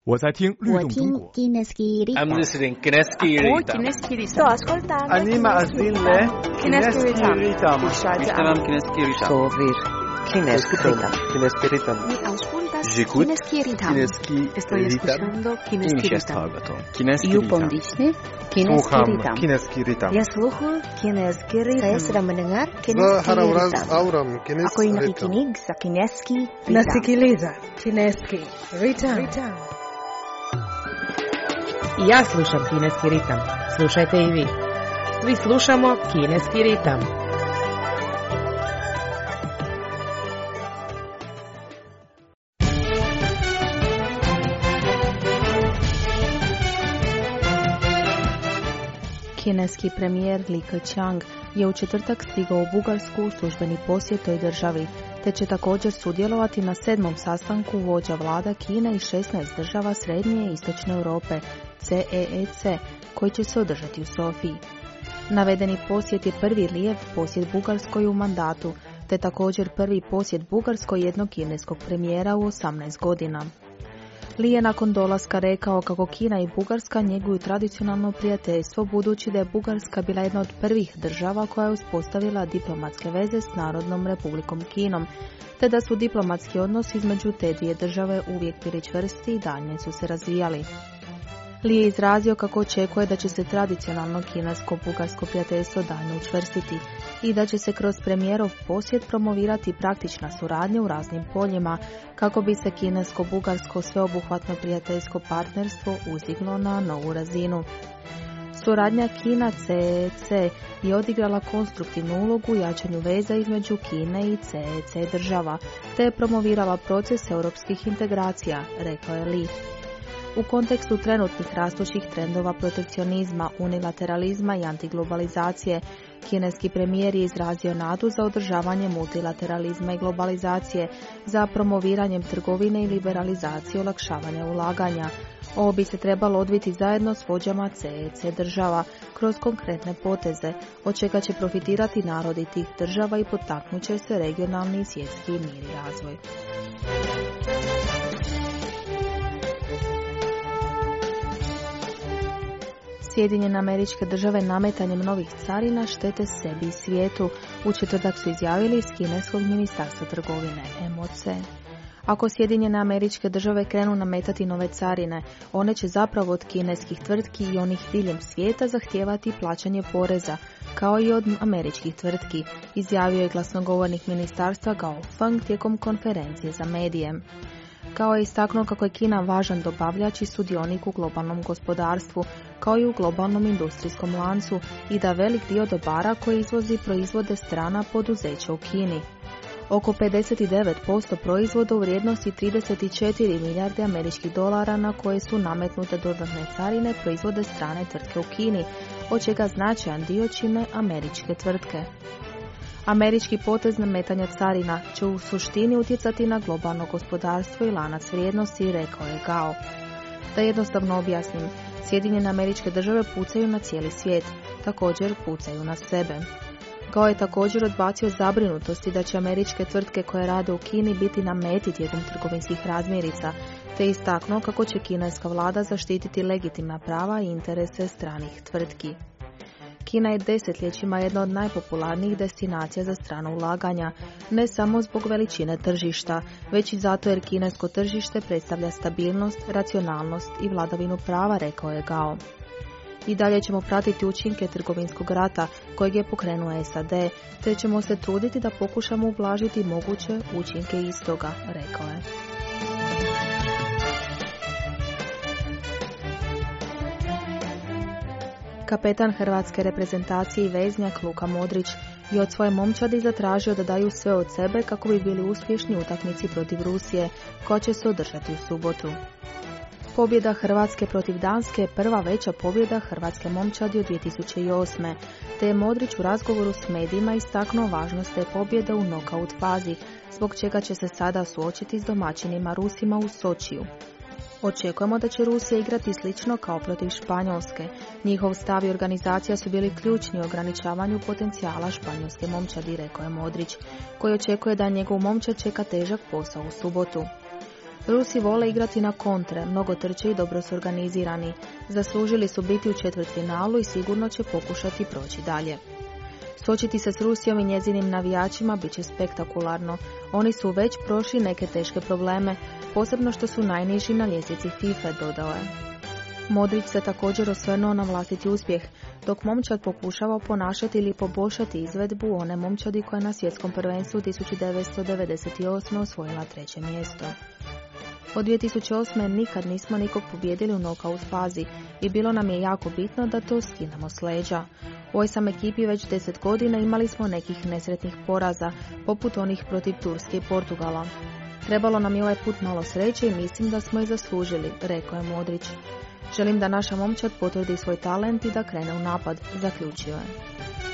我在听律动中国。 I'm listening Kineski Ritam. Sto ascoltando. Anima azile Kineski Ritam. Ishtaram Kineski Ritam. Sovir Kineski Ritam. Kineski Ritam. Mi auscultas J'écoute Kineski Ritam. Estoy escuchando Kineski Ritam. Kineski You Ritam. pondisne Kineski Sluham Ritam. Kineski Ritam. Ya sluhu Kineski Ritam. Saya sedang mendengar Kineski Zaharavraz Ritam. auram Ako Kineski yung Ritam. nakikinig sa Kineski Ritam. Nasikiliza Kineski Ritam. I ja slušam Kineski ritam. Slušajte i vi. Svi slušamo Kineski ritam. Kineski premijer Li Keqiang je u četvrtak stigao u Bugarsku u službeni posjet toj državi, te će također sudjelovati na 7. sastanku vođa vlada Kine i 16 država Srednje i Istočne Europe, CEEC, koji će se održati u Sofiji. Navedeni posjet je prvi lijev posjet Bugarskoj u mandatu, te također prvi posjet Bugarskoj jednog kineskog premijera u 18 godina. Li je nakon dolaska rekao kako Kina i Bugarska njeguju tradicionalno prijateljstvo, budući da je Bugarska bila jedna od prvih država koja je uspostavila diplomatske veze s Narodnom Republikom Kinom, te da su diplomatski odnosi između te dvije države uvijek bili čvrsti i daljnje su se razvijali. Li je izrazio kako očekuje da će se tradicionalno kinesko-bugarsko prijateljstvo daljnje učvrstiti i da će se kroz premijerov posjet promovirati praktična suradnja u raznim poljima kako bi se kinesko-bugarsko sveobuhvatno prijateljsko partnerstvo uzdiglo na novu razinu. Suradnja Kina-CEEC je odigrala konstruktivnu ulogu u jačanju veza između Kine i CEEC država, te je promovirala proces europskih integracija, rekao je Li. U kontekstu trenutnih rastućih trendova protekcionizma, unilateralizma i antiglobalizacije, kineski premijer je izrazio nadu za održavanje multilateralizma i globalizacije, za promoviranjem trgovine i liberalizacije olakšavanja ulaganja. Ovo bi se trebalo odviti zajedno s vođama CEEC država, kroz konkretne poteze, od čega će profitirati narodi tih država i potaknut će se regionalni i svjetski mir i razvoj. Sjedinjene Američke Države nametanjem novih carina štete sebi i svijetu, u četvrtak su izjavili iz kineskog ministarstva trgovine, MOC. Ako Sjedinjene Američke Države krenu nametati nove carine, one će zapravo od kineskih tvrtki i onih diljem svijeta zahtijevati plaćanje poreza, kao i od američkih tvrtki, izjavio je glasnogovornik ministarstva Gao Feng tijekom konferencije za medije. Kao je istaknuo kako je Kina važan dobavljač i sudionik u globalnom gospodarstvu, kao i u globalnom industrijskom lancu i da velik dio dobara koje izvozi proizvode strana poduzeća u Kini. Oko 59% proizvoda u vrijednosti 34 milijarde američkih dolara na koje su nametnute dodatne carine proizvode strane tvrtke u Kini, od čega značajan dio čine američke tvrtke. Američki potez nametanja carina će u suštini utjecati na globalno gospodarstvo i lanac vrijednosti, rekao je Gao. Da jednostavno objasnim, Sjedinjene Američke Države pucaju na cijeli svijet, također pucaju na sebe. Gao je također odbacio zabrinutosti da će američke tvrtke koje rade u Kini biti na meti tijekom trgovinskih razmirica, te istaknuo kako će kineska vlada zaštititi legitimna prava i interese stranih tvrtki. Kina je desetljećima jedna od najpopularnijih destinacija za strana ulaganja, ne samo zbog veličine tržišta, već i zato jer kinesko tržište predstavlja stabilnost, racionalnost i vladavinu prava, rekao je Gao. I dalje ćemo pratiti učinke trgovinskog rata kojeg je pokrenuo SAD, te ćemo se truditi da pokušamo ublažiti moguće učinke istoga, rekao je. Kapetan hrvatske reprezentacije i veznjak Luka Modrić je od svoje momčadi zatražio da daju sve od sebe kako bi bili uspješni u utakmici protiv Rusije, koja će se održati u subotu. Pobjeda Hrvatske protiv Danske je prva veća pobjeda hrvatske momčadi od 2008. te je Modrić u razgovoru s medijima istaknuo važnost te pobjede u nokaut fazi, zbog čega će se sada suočiti s domaćinima Rusima u Sočiju. Očekujemo da će Rusija igrati slično kao protiv Španjolske. Njihov stav i organizacija su bili ključni u ograničavanju potencijala španjolske momčadi, rekao je Modrić, koji očekuje da njegov momčad čeka težak posao u subotu. Rusi vole igrati na kontre, mnogo trče i dobro su organizirani. Zaslužili su biti u četvrtfinalu i sigurno će pokušati proći dalje. Suočiti se s Rusijom i njezinim navijačima bit će spektakularno. Oni su već prošli neke teške probleme, posebno što su najniži na ljestvici FIFA, dodao je. Modrić se također osvrnuo na vlastiti uspjeh, dok momčad pokušava ponašati ili poboljšati izvedbu one momčadi koja je na svjetskom prvenstvu 1998. osvojila 3. mjesto. Od 2008. nikad nismo nikog pobijedili u nokaut fazi i bilo nam je jako bitno da to skinemo s leđa. U ovoj sam ekipi već 10 godina imali smo nekih nesretnih poraza, poput onih protiv Turske i Portugala. Trebalo nam je ovaj put malo sreće i mislim da smo i zaslužili, rekao je Modrić. Želim da naša momčad potvrdi svoj talent i da krene u napad, zaključio je.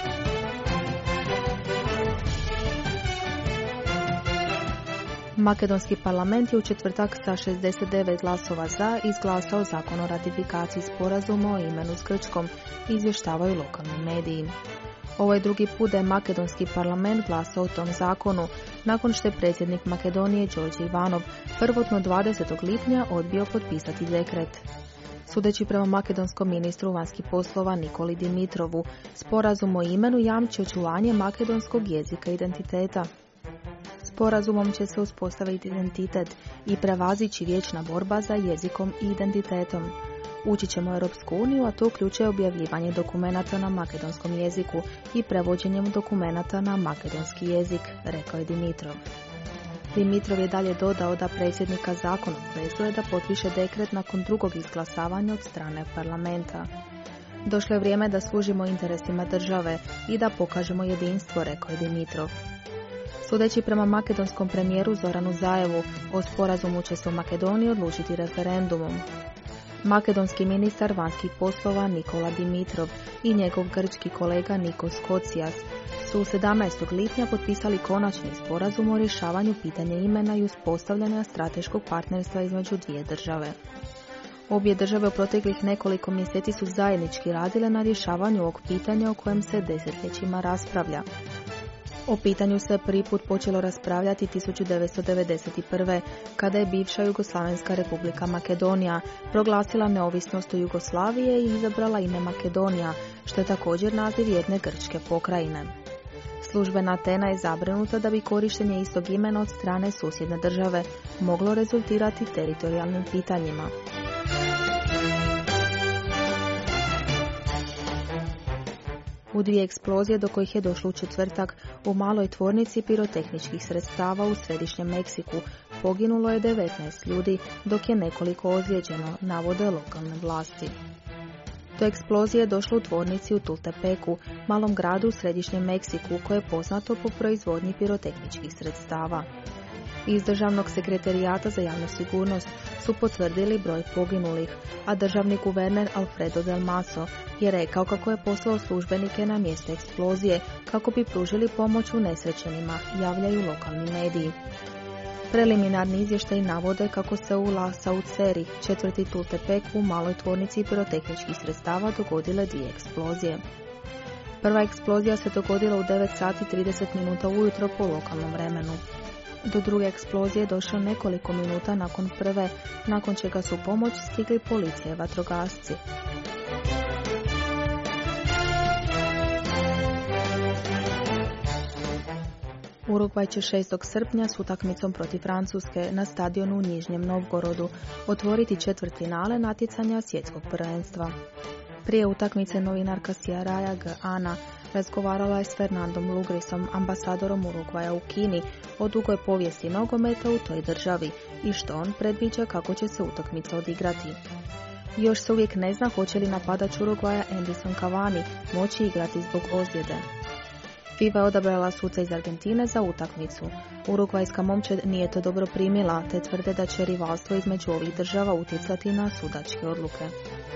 Makedonski parlament je u četvrtak sa 69 glasova za izglasao zakon o ratifikaciji sporazuma o imenu s Grčkom, izvještavaju lokalni mediji. Ovo je drugi put da je makedonski parlament glasao o tom zakonu, nakon što je predsjednik Makedonije Đorđe Ivanov prvotno 20. lipnja odbio potpisati dekret. Sudeći prema makedonskom ministru vanjskih poslova Nikoli Dimitrovu, sporazum o imenu jamči očuvanje makedonskog jezika i identiteta. Sporazumom će se uspostaviti identitet i prevazići vječna borba za jezikom i identitetom. Ući ćemo u Europsku uniju, a to uključuje objavljivanje dokumenata na makedonskom jeziku i prevođenjem dokumenata na makedonski jezik, rekao je Dimitrov. Dimitrov je dalje dodao da predsjednika zakon obvezuje da potpiše dekret nakon drugog izglasavanja od strane parlamenta. Došlo je vrijeme da služimo interesima države i da pokažemo jedinstvo, rekao je Dimitrov. Sudeći prema makedonskom premijeru Zoranu Zaevu, o sporazumu će se u Makedoniji odlučiti referendumom. Makedonski ministar vanjskih poslova Nikola Dimitrov i njegov grčki kolega Nikos Kocias su 17. lipnja potpisali konačni sporazum o rješavanju pitanja imena i uspostavljanja strateškog partnerstva između dvije države. Obje države u proteklih nekoliko mjeseci su zajednički radile na rješavanju ovog pitanja o kojem se desetljećima raspravlja. O pitanju se prvi put počelo raspravljati 1991. kada je bivša Jugoslavenska republika Makedonija proglasila neovisnost od Jugoslavije i izabrala ime Makedonija, što je također naziv jedne grčke pokrajine. Službena Atena je zabrinuta da bi korištenje istog imena od strane susjedne države moglo rezultirati teritorijalnim pitanjima. U dvije eksplozije do kojih je došlo u četvrtak u maloj tvornici pirotehničkih sredstava u središnjem Meksiku poginulo je 19 ljudi, dok je nekoliko ozlijeđeno, navode lokalne vlasti. Do eksplozije je došlo u tvornici u Tultepeku, malom gradu u središnjem Meksiku koje je poznato po proizvodnji pirotehničkih sredstava. Iz Državnog sekretarijata za javnu sigurnost su potvrdili broj poginulih, a državni guverner Alfredo Del Maso je rekao kako je poslao službenike na mjesto eksplozije kako bi pružili pomoć unesrećenima, javljaju lokalni mediji. Preliminarni izvještaj navode kako se u La Sauceri, četvrti Tultepek, u maloj tvornici pirotehničkih sredstava dogodile dvije eksplozije. Prva eksplozija se dogodila u 9 sati 30 minuta ujutro po lokalnom vremenu. Do druge eksplozije došlo nekoliko minuta nakon prve, nakon čega su pomoć stigli policija i vatrogasci. Urugvaj će 6. srpnja s utakmicom protiv Francuske na stadionu u Nižnjem Novgorodu otvoriti četvrtfinale natjecanja svjetskog prvenstva. Prije utakmice novinarka Ciaraja G. Ana razgovarala je s Fernandom Lugrisom, ambasadorom Urugvaja u Kini, o dugoj povijesti nogometa u toj državi i što on predviđa kako će se utakmica odigrati. Još se uvijek ne zna hoće li napadač Urugvaja Edinson Cavani moći igrati zbog ozljede. FIFA je odabrala suca iz Argentine za utakmicu. Urugvajska momčad nije to dobro primila, te tvrde da će rivalstvo između ovih država utjecati na sudačke odluke.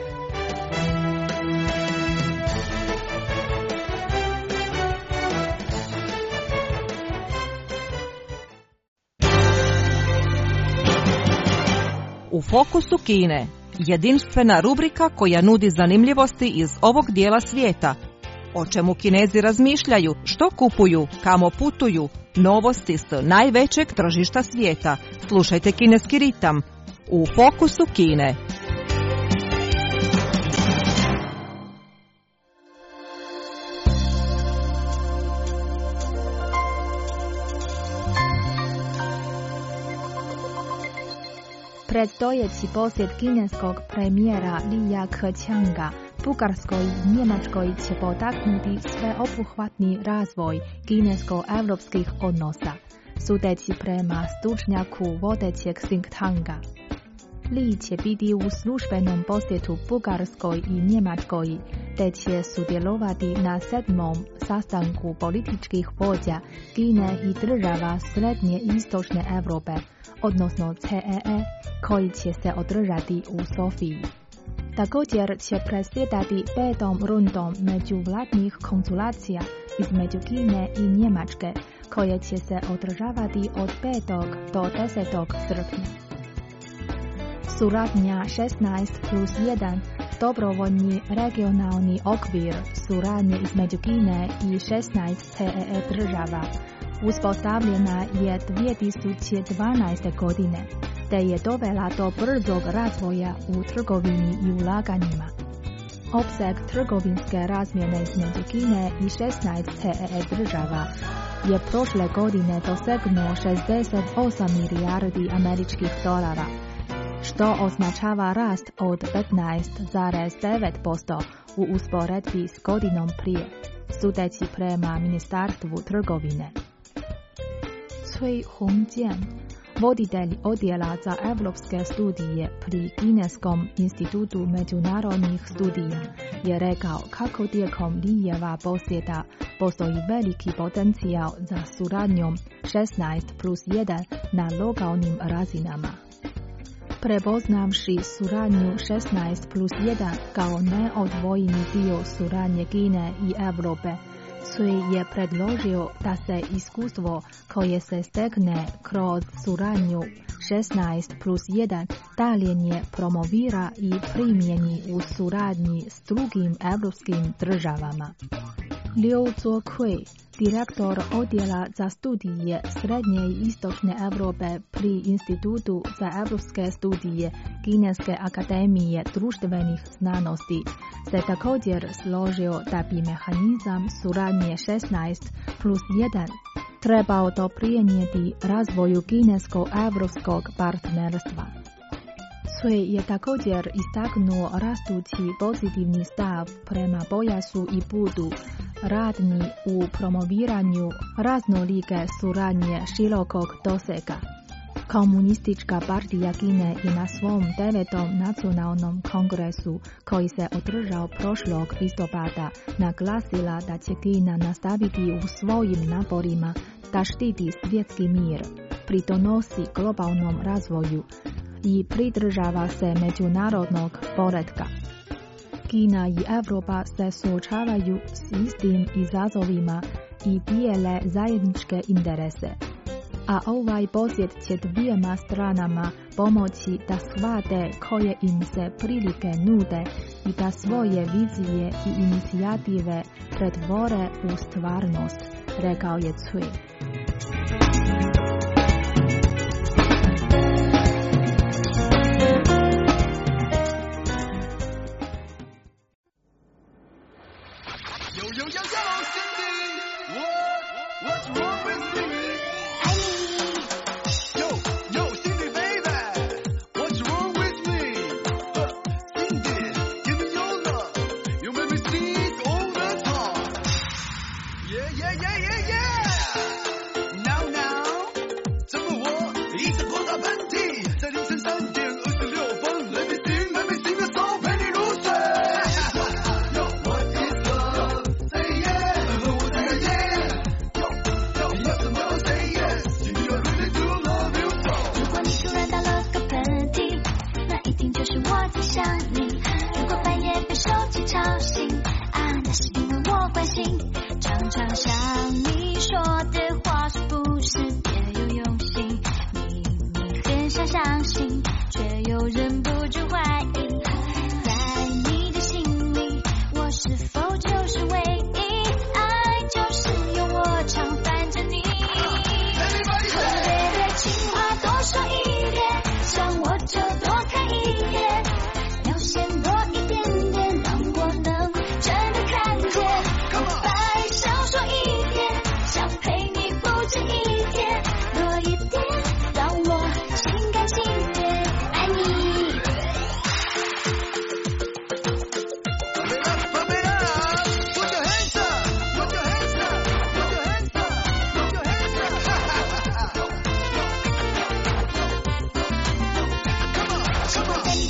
U fokusu Kine, jedinstvena rubrika koja nudi zanimljivosti iz ovog dijela svijeta. O čemu Kinezi razmišljaju, što kupuju, kamo putuju, novosti s najvećeg tržišta svijeta. Slušajte Kineski ritam u Fokusu Kine. Predstojeći posjet kineskog premijera Lija Keqianga Bugarskoj i Njemačkoj će potaknuti sveobuhvatni razvoj kinesko-evropskih odnosa, sudeći prema stručnjaku vodećeg think tanka. Li će biti u službenom posjetu Bugarskoj i Njemačkoj, te će sudjelovati na 7. sastanku političkih vođa Kine i država Srednje i Istočne Europe, odnosno CEE, koji će se održati u Sofiji. Također će predsjedati 5. rundom međuvladnih konzulacija između Kine i Njemačke, koje će se održavati od 5. do 10. srpnja. Suradnja 16+1, dobrovoljni regionalni okvir suradnje između Kine i 16 CEE država, uspostavljena je 2012. godine, te je dovela do brzog razvoja u trgovini i ulaganjima. Opseg trgovinske razmjene između Kine i 16 CEE država je prošle godine dosegnuo 68 milijardi američkih dolara, što označava rast od 15,9% u usporedbi s godinom prije, sudeći prema Ministarstvu trgovine. Cui Hongjian, voditelj odjela za evropske studije pri Kineskom institutu međunarodnih studija, je rekao kako tijekom Lijeva posjeta postoji veliki potencijal za suradnjom 16+1 na lokalnim razinama. Prepoznavši suradnju 16+1 kao neodvojeni dio suradnje Kine i Europe, Cui je predložio da se iskustvo koje se stekne kroz suradnju 16+1 dalje promovira i primjeni u suradnji s drugim evropskim državama. Liu Zuokui, direktor odjela za studije Srednje i Istočne Europe pri Institutu za evropske studije Kineske akademije društvenih znanosti, se također složio da bi mehanizam suradnje 16+1 trebao doprinijeti razvoju kinesko-evropskog partnerstva. Cui je također istaknuo rastući pozitivni stav prema pojasu i putu, radni u promoviranju raznolike suradnje širokog dosega. Komunistička partija Kine je na svom 9. nacionalnom kongresu, koji se održao prošlog listopada, naglasila da će Kina nastaviti u svojim naporima da štiti svjetski mir, pridonosi globalnom razvoju i pridržava se međunarodnog poretka. Kina i Europa se suočavaju s istim izazovima i dijele zajedničke interese, a ovaj posjet će dvijema stranama pomoći da shvate koje im se prilike nude i da svoje vizije i inicijative pretvore u stvarnost, rekao je Cui.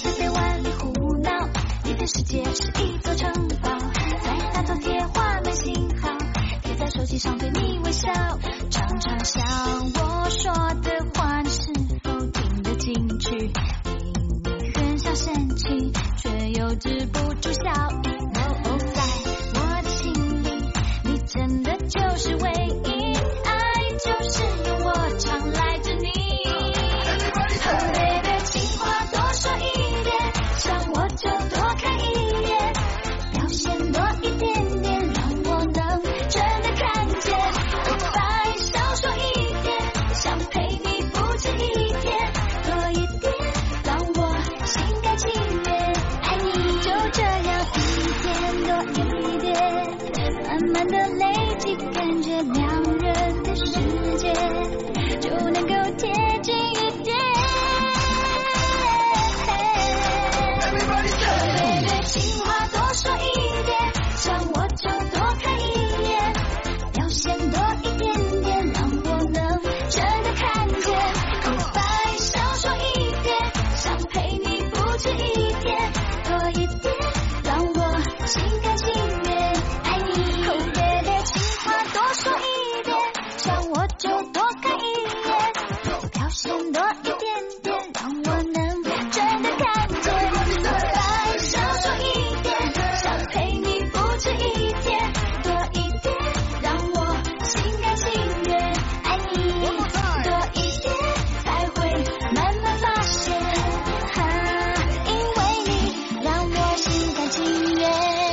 是被万里胡闹，你的世界是一座城堡，在那头贴画满信号，贴在手机上对你微笑，常常想我说的话你是否听得进去，明明很想生气，却又止不住笑意。在我的心里，你真的就是唯一，爱就是有我常赖着你。baby， 情话多说一点，想我就多看一眼，表现多一点点，让我能真的看见。白少说一点，想陪你不止一天，多一点，让我心甘情愿爱你。就这样一点多一点，慢慢的累积，感觉两人的世界就能够贴近一点。baby， 情话多说一点，想我就多看一眼，表现多一点点，让我能真的看见。白少说一点，想陪你不止一天，多一点，让我心甘情愿爱你。baby， 情话多说一点，想我就多看一眼，表现多一点点，让我能真的看见。白少说一点，想陪你不止一天，多一点，让我心甘情愿爱你。多一点，才会慢慢发现，因为你让我心甘情愿。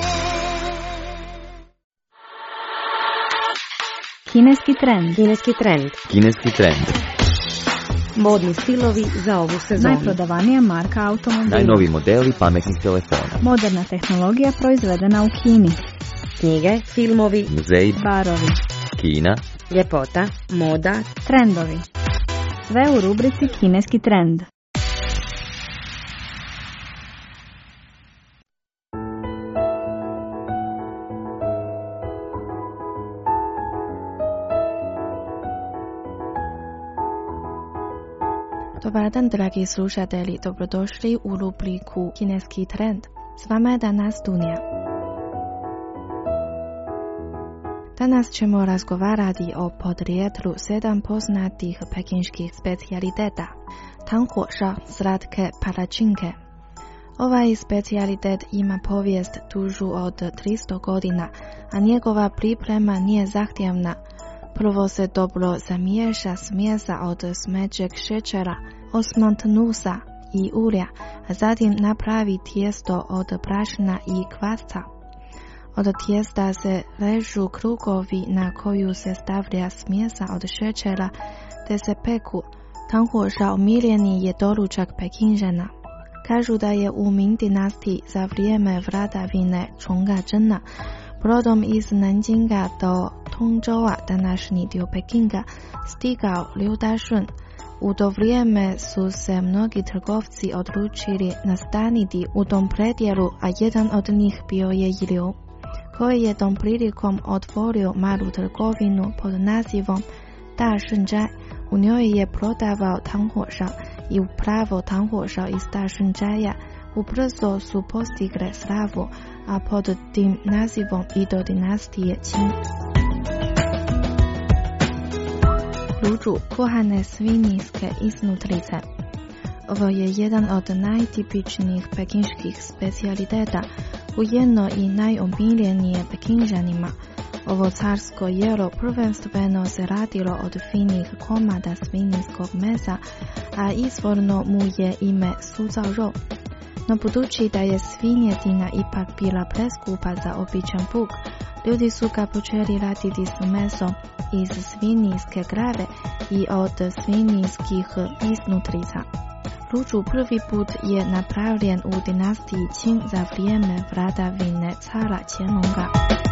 Kineski trend. Kineski trend. Kineski trend. Modni stilovi za ovu sezonu. Najprodavanija marka automobila. Najnoviji modeli pametnih telefona. Moderna tehnologija proizvedena u Kini. Knjige, filmovi, Muzeji, Barovi. Kina, ljepota, moda, Trendovi. Sve u rubrici Kineski trend. Dobar dan, dragi slušatelji, dobrodošli u rubriku Kineski trend. S vama je danas Dunja. Danas ćemo razgovarati o podrijetlu 7 poznatih pekinških specijaliteta. Tanghuoshao, slatke palačinke. Ovaj specijalitet ima povijest dužu od 300 godina, a njegova priprema nije zahtjevna. Prvo se dobro zamiješa smjesa od smeđeg šećera, osmont nusa i ulja, a zatim napravi tijesto od brašna i kvasca. Od tijesta se režu krugovi na koju se stavlja smjesa od šećera, te se peku. Tanghuoshao omiljeni je doručak Pekinžana. Kažu da je u Ming dinastiji za vrijeme vladavine Chonga Zhena brodom iz Nanjinga do Tongzhoua, današnji dio Pekinga, stigao Liu Dašun. U to vrijeme su se mnogi trgovci odlučili nastaniti u tom predjelu, a jedan od njih bio je i Liu, koji je tom prilikom otvorio malu trgovinu pod nazivom Da Shunzhai. U njoj je prodavao Tanghuoshao i upravo Tanghuoshao iz Da Shunzhaia ubrzo su postigle slavu, a pod tim nazivom i do dinastije Qing. Ružu, kuhane svinjske iznutrice. Ovo je jedan od najtipičnijih pekinških specijaliteta, ujedno i najomiljenije Pekinžanima. Ovo carsko jelo prvenstveno se radilo od finih komada svinjskog mesa, a izvorno mu je ime suzao rou. No budući da je svinjetina ipak bila preskupa za običan puk, ljudi su ga počeli raditi s mesom iz svinjske glave i od svinjskih iznutrica. Ružu prvi put je napravljen u dinastiji Qing za vrijeme vladavine cara Qianlonga.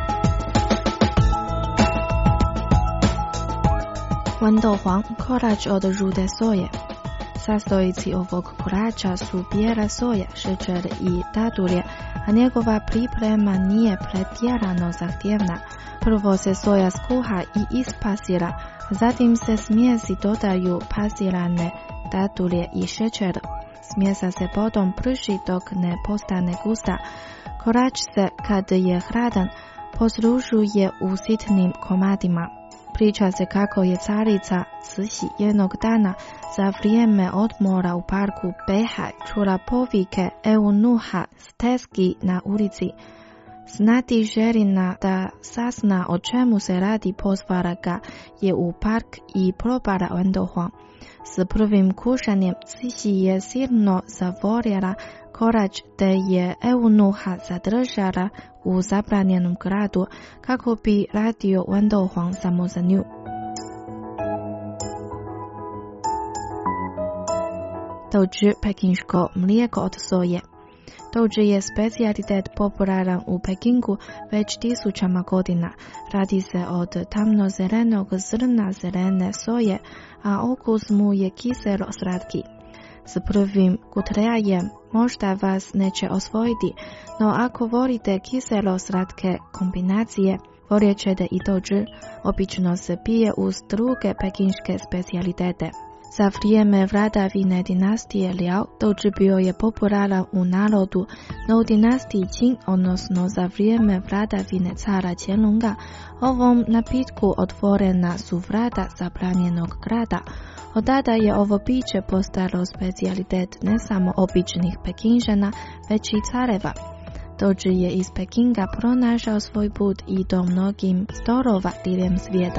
Wendou Huang, kolač od žute soje. Sastojci ovog kolača su bijela soja, šećer i dadulje, a njegova priprema nije pretjerano zahtjevna. Prvo se soja skuha i ispasira, zatim se smjesi dodaju pasirane dadulje i šećer. smjesa se potom prži dok ne postane gusta. Korač se, kad je hladan, poslužuje u sitnim komadima. Priča se kako je carica Cixi jednog dana za vrijeme odmora u parku Beihai čula povike eunuha Steski na ulici. Znati želina da sazna o čemu se radi, pozvala ga je u park i probala Wendohuang. S prvim kušanjem Cixi je silno zavoljela korač te je eunuha zadržala u zabranjenom gradu kako bi radio Wendohuang samo za nju. Douji, pekinško mlijeko od soje. Douji je specijalitet popularan u Pekingu već tisućama godina. Radi se od tamno-zelenog zrna zelene soje, a okus mu je kiselo slatki. S prvim kutrejajem možda vas neće osvojiti, no ako volite kiselo slatke kombinacije, voljet ćete i douji. Obično se pije uz druge pekinške specijalitete. Za vrijeme vladavine dinastije Liao, douji bio je popularan u narodu, no u dinastiji Qing, odnosno za vrijeme vladavine cara Qianlonga, ovom napitku otvorena su vrata zabranjenog grada. Od tada je ovo piće postalo specijalitet ne samo običnih Pekinžana, već i careva. Douji je iz Pekinga pronašao svoj put i do mnogim stolova diljem svijeta.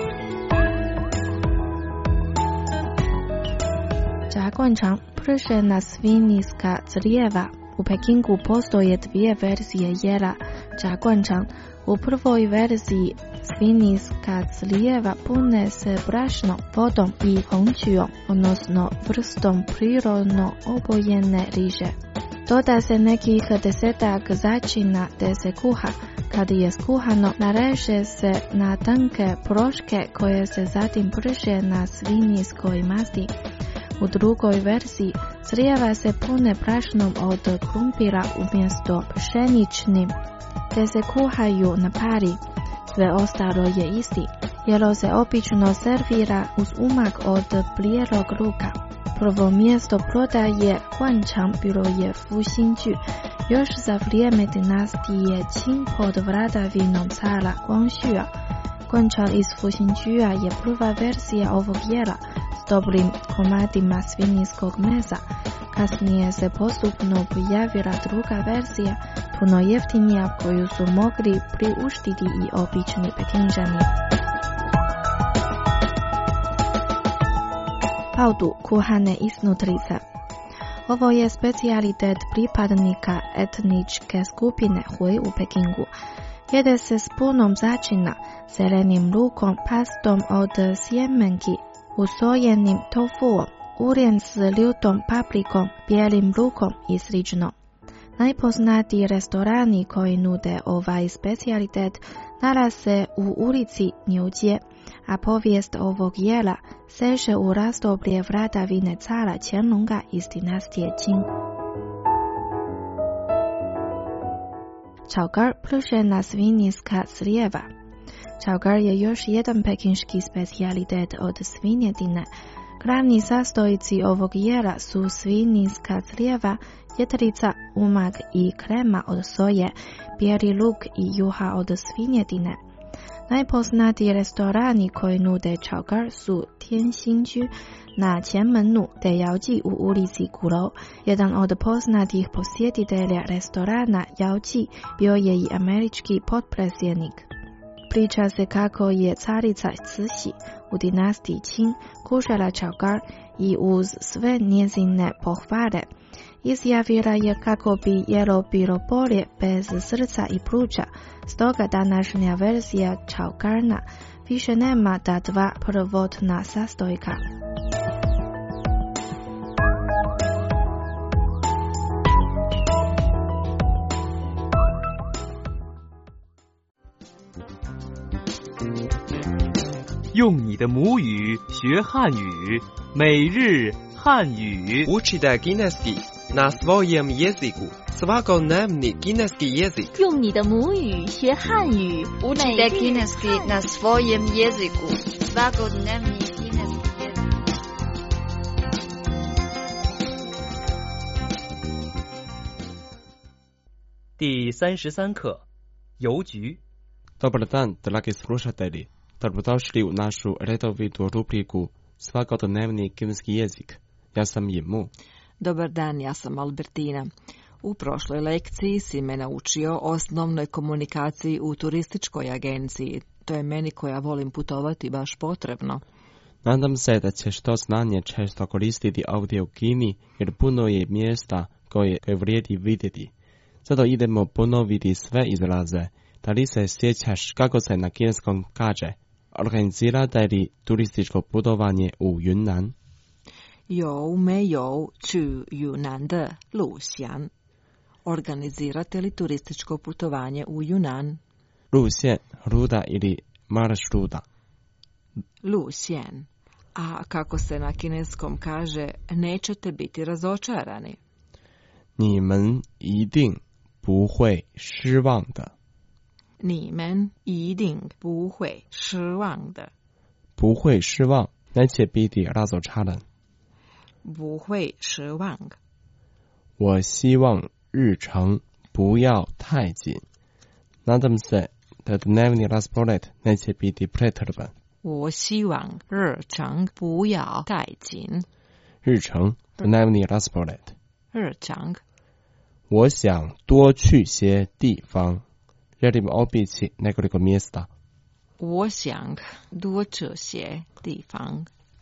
Zhaguancang, pržena svinjska crijeva. U Pekingu postoje dvije verzije jela Zhaguancang. U prvoj verziji svinjska crijeva pune se brašnom, vodom i hongqiu, odnosno vrstom prirodno obojene riže. Doda se nekih 10 začina te se kuha. Kad je skuhano, nareže se na tanke ploške koje se zatim prže na svinjskoj masti. U drugoj verziji crijeva se pune brašnom od krumpira umjesto pšeničnim, te se kuhaju na pari. Sve ostalo je isti. Jelo se obično servira uz umak od bijelog luka. Prvo mjesto prodaje Guancang bilo je Fuxingju. Još za vrijeme dinastije Qing pod vladavinom cara Guangxua. Guancang iz Fuxingjua je prva verzija ovog jela s dobrim komadima svinjskog mesa. Kasnije se postupno pojavila druga verzija, puno jeftinija, koju su mogli priuštiti i obični Pekinžani. Baodu, kuhane iznutrice. Ovo je specijalitet pripadnika etničke skupine Hui u Pekingu. Jede se s punom začina, zelenim lukom, pastom od sjemenki, usojenim tofuom, uren s ljutom paprikom, bijelim lukom i slično. Najpoznatiji restorani koji nude ovaj specijalitet nalaze u ulici Niujie, a povijest ovog jela seže u razdoblje vladavine cara Qianlonga iz dinastije Qing. Chaogar, pržena svinjska crijeva. Chaogar je još jedan pekinški specijalitet od svinjetine. Glavni sastojci ovog jela su svinjska crijeva, jetrica, umak i krema od soje, bijeli luk i juha od svinjetine. Najpoznatiji restorani koji nude chaogar su Tianxinju na Qianmenlu te Yaoji u ulici Gulou. Jedan od poznatih posjetitelja restorana Yaoji bio je i američki potpredsjednik. Priča se kako je carica Cixi u dinastiji Qing kušala chaogar i uz sve njezine pohvale izjavila je kako bi jelo bilo bolje bez srca i pluća. Stoga današnja verzija chaogarna više nema ta dva prvotna sastojka. 用你的母语学汉语，每日汉语。 Učite kineski na svojem jeziku. Svakodnevni kineski jezik. 用你的母语学汉语， Učite kineski na svojem jeziku. Svakodnevni kineski jezik. 第33课，邮局。 Dobar dan, dragi slušatelji. Dobrodošli u našu redovitu rubriku Svakodnevni kineski jezik. Ja sam Jimu. Dobar dan, ja sam Albertina. U prošloj lekciji si me naučio osnovnoj komunikaciji u turističkoj agenciji. To je meni koja volim putovati baš potrebno. Nadam se da ćeš to znanje često koristiti ovdje u Kini, jer puno je mjesta koje vrijedi vidjeti. Zato idemo ponoviti sve izraze. Da li se sjećaš kako se na kineskom kaže organizirate li turističko putovanje u Yunnan? 有没有去云南的路线? Organizirate li turističko putovanje u Yunnan? 路线, ruta ili maršruta. 路线. A kako se na kineskom kaže, nećete biti razočarani. 你们一定不会失望的。 你们一定不会失望的。 不会失望, neće biti razočaran. 不会失望。 我希望日程不要太紧. Nadam se da dnevni raspored neće biti pretreban. 我希望日程不要太紧。 日程 dnevni raspored. 日程。 我想多去些地方. Želim obići nekoliko mjesta. 我想多去些地方。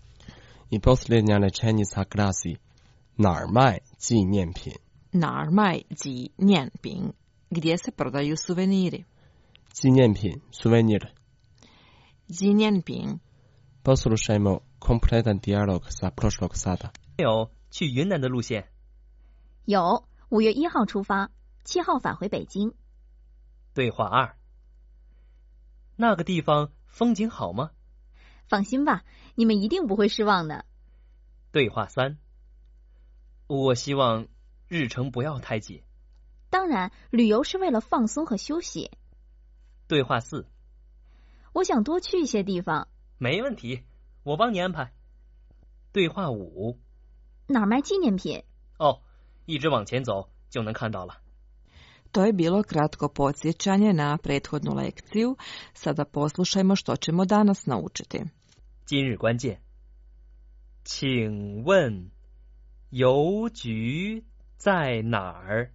I posljednja rečenica glasi 哪儿卖纪念品? 哪儿卖纪念品? Gdje se prodaju suveniri? 纪念品 suvenir. 纪念品. Poslušajmo kompletan dijalog sa prošlog sata. 没有去云南的路线。 有，5月1号出发，7号返回北京。 对话2，那个地方风景好吗？ 放心吧，你们一定不会失望的。 对话3，我希望日程不要太紧。 当然，旅游是为了放松和休息。 对话4， 我想多去一些地方。 没问题，我帮你安排。对话5， 哪儿卖纪念品？ 哦，一直往前走就能看到了。 To je bilo kratko podsjećanje na prethodnu lekciju. Sada poslušajmo što ćemo danas naučiti. 今日关键，请问邮局在哪儿？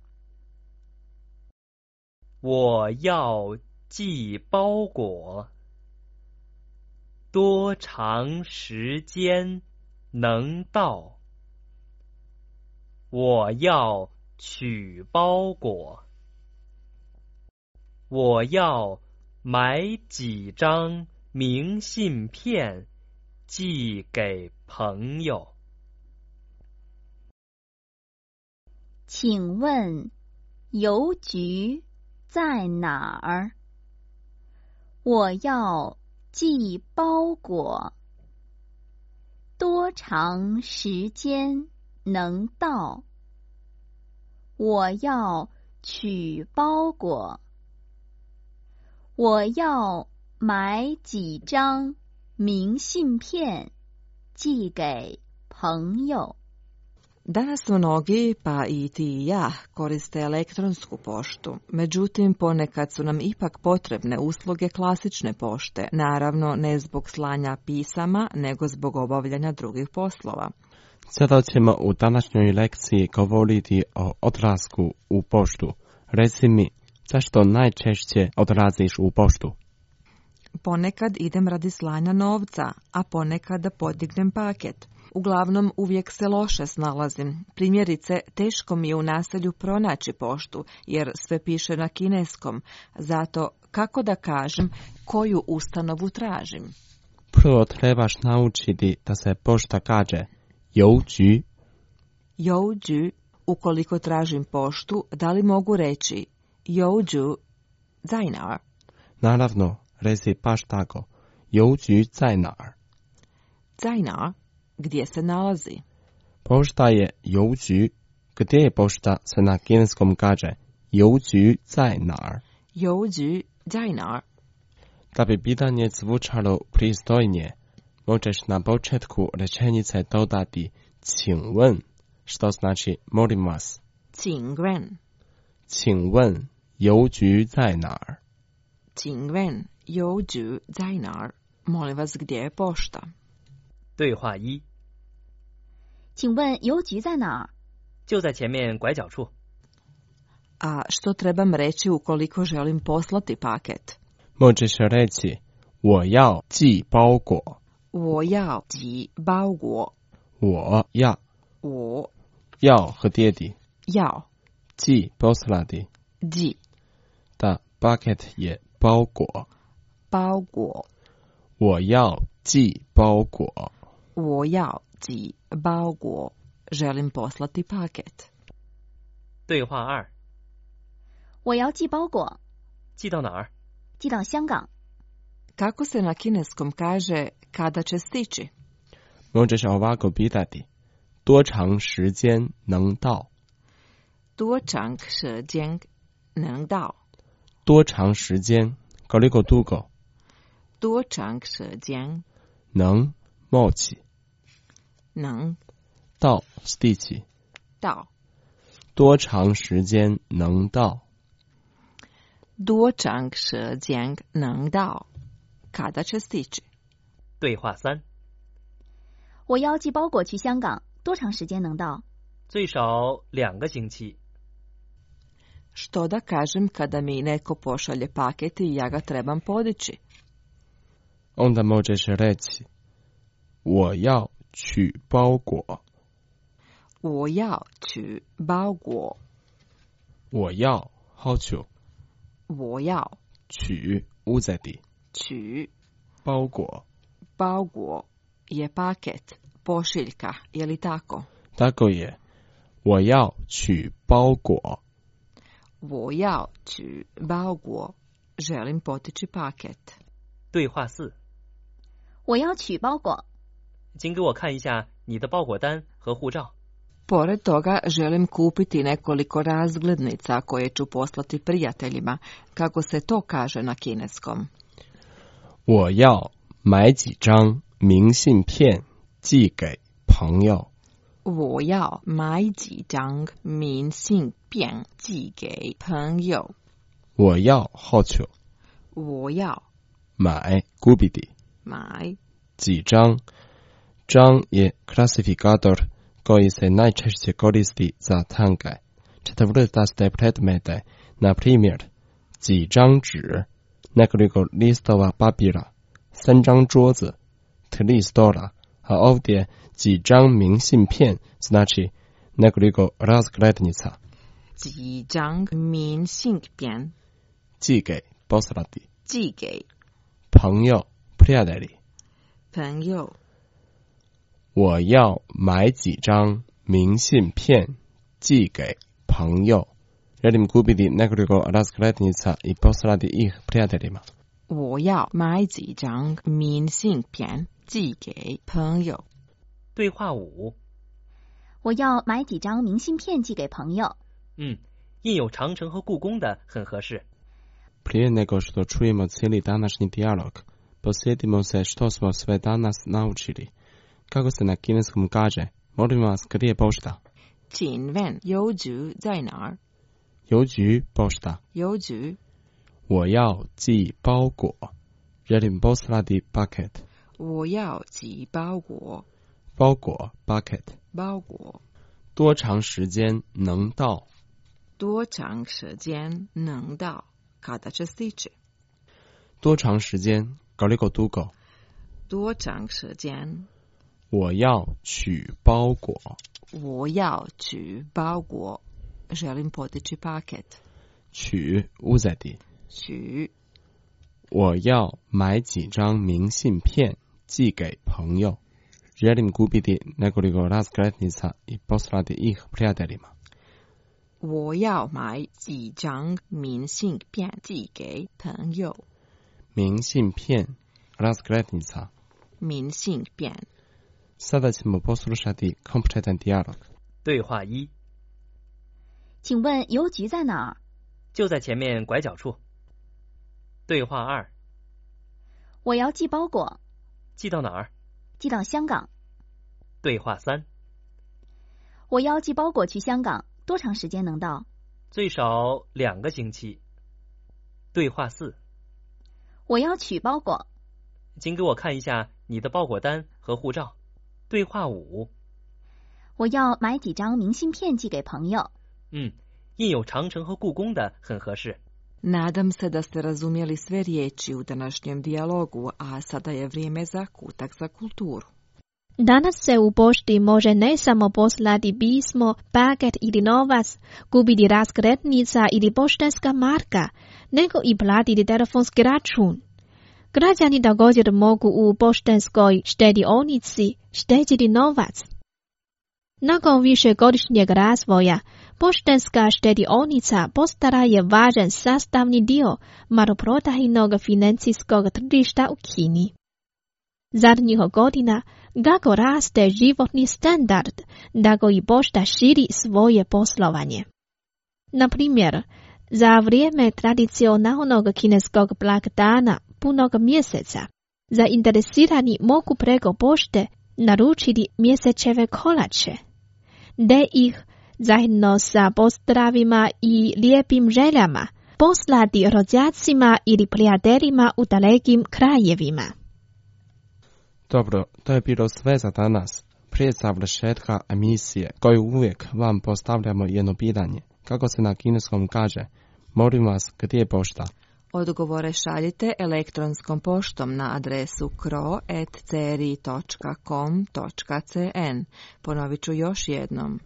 我要寄包裹，多长时间能到？我要 取包裹，我要买几张明信片寄给朋友。 请问邮局在哪儿？我要寄包裹，多长时间能到？ 我要取包裹，我要买几张明信片寄给朋友。 Danas mnogi, pa i ti i ja, koriste elektronsku poštu. Međutim, ponekad su nam ipak potrebne usluge klasične pošte, naravno ne zbog slanja pisama, nego zbog obavljanja drugih poslova. Sada ćemo u današnjoj lekciji govoriti o odlasku u poštu. Reci mi, zašto najčešće odlaziš u poštu? Ponekad idem radi slanja novca, a ponekad da podignem paket. Uglavnom uvijek se loše snalazim. Primjerice, teško mi je u naselju pronaći poštu, jer sve piše na kineskom. Zato, kako da kažem, koju ustanovu tražim? Prvo trebaš naučiti da se pošta kaže 邮局. 邮局. Ukoliko tražim poštu, da li mogu reći 邮局在哪儿? Naravno, reci baš tako. 邮局在哪儿? 在哪儿? Gdje se nalazi? Pošta je 邮局. Gdje je pošta se na kineskom kaže 邮局在哪儿? 邮局在哪儿? Da bi pitanje zvučalo pristojnije, možeš na početku rečenice dodati 请问, što znači molim vas. 请问. 请问邮局在哪儿？ 请问邮局在哪儿？Molim vas, gdje je pošta? 对话一： 请问邮局在哪儿？ 就在前面拐角处。 A što trebam reći ukoliko želim poslati paket? Možeš reći, 我要寄包裹。 我要寄包裹。 我要。 我要和爹地。 要。 寄 poslati。 寄。 的 paket 也包裹。 包裹。 我要寄包裹。 我要寄包裹。Želim poslati paket. 对话二： 我要寄包裹。 寄到哪儿？ 寄到香港。 Kako se na kineskom kaže kada će stići? Možeš ovako pitati. 多长时间能到？ 多长时间能到？ 多长时间 koliko dugo？ 多长时间能 moći？ 能到 stići？ 到。 多长时间能到？ 多长时间能到？Kada će stići? 对话三： 我要寄包裹去香港，多长时间能到？ 最少2个星期。 Što da kažem kada mi neko pošalje paket i ja ga trebam podići? Onda možeš reći 我要取包裹。 我要取包裹。 我要 hoću。 我要取 uzeti。 取包裹。 包裹je paket, pošiljka, je li tako? Tako je. 我要取包裹。 我要取包裹。Želim potići paket. 对话四： 我要取包裹。 请给我看一下你的包裹单和护照。 Pored toga želim kupiti nekoliko razglednica koje ću poslati prijateljima, kako se to kaže na kineskom. 我要买几张明信片寄给朋友。 我要买几张明信片寄给朋友。 我要 hoću。 我要买 kupiti。 买几张 张je klasifikator koji se najčešće koristi za tanke. Četvrtaste predmete, na primjer, 几张纸 nekoliko listova papira, 3张桌子 3 stola, a ovdje 几张明信片 znači nekoliko razglednica. 几张明信片寄给 poslati. 寄给朋友 prijatelji. 朋友。 我要买几张明信片寄给朋友。Želim kupiti nekoliko razglednica i poslati ih prijateljima. 我要买几张明信片寄给朋友。 对话五： 我要买几张明信片寄给朋友。 印有长城和故宫的很合适。 Prije nego što čujemo cijeli današnji dijalog, posjetimo se što smo sve danas naučili. Kako se na kineskom kaže, molim vas, gdje je pošta? 请问邮局在哪儿？ 邮局 pošta。 邮局。 我要寄包裹。Želim poslati paket。 我要寄包裹。 包裹 paket。 包裹。 多长时间能到？ 多长时间能到？Kada će stići? 多长时间 koliko dugo？ 多长时间？ 我要取包裹。 我要取包裹。Želim podići paket. 取 uzeti。 取。 我要买几张明信片寄给朋友。Želim kupiti nekoliko razglednica i poslati ih prijateljima. 我要买几张明信片寄给朋友。 明信片 razglednica。 明信片。 Sada ćemo poslušati kompletan dijalog. 对话一： 请问邮局在哪儿？ 就在前面拐角处。对话二： 我要寄包裹。 寄到哪儿？ 寄到香港。 对话三： 我要寄包裹去香港，多长时间能到？ 最少2个星期。对话4： 我要取包裹， 请给我看一下你的包裹单和护照。对话5： 我要买几张明信片寄给朋友。 印有长城和故宫的很合适。 Nadam se da ste razumjeli sve riječi u današnjem dijalogu, a sada je vrijeme za kutak za kulturu. Danas se u pošti može ne samo poslati pismo, paket ili novac, kupiti raskretnica ili poštanska marka, nego i platiti telefonski račun. Građani također mogu u poštanskoj štedionici štediti novac. Nakon višegodišnjeg razvoja, poštanska štedionica postala je važan sastavni dio maloprodajnog financijskog tržišta u Kini. Zadnjih godina, kako raste životni standard, tako i pošta širi svoje poslovanje. Na primjer, za vrijeme tradicionalnog kineskog blagdana punog mjeseca, zainteresirani mogu preko pošte naručiti mjesečeve kolače, te ih zajedno sa pozdravima i lijepim željama poslati rođacima ili prijateljima u dalekim krajevima. Dobro, to je bilo sve za danas. Prije završetka emisije, koju uvijek vam postavljamo jedno pitanje. Kako se na kineskom kaže? Molim vas, gdje je pošta? Odgovore šaljite elektronskom poštom na adresu kro@cri.com.cn. Ponovit ću još jednom.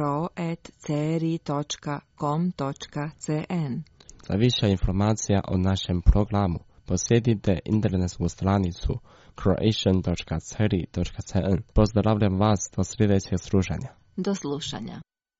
kro@cri.com.cn. Za više informacija o našem programu posjetite internetsku stranicu croatian.cri.cn. Pozdravljam vas do sljedećeg slušanja. Do slušanja.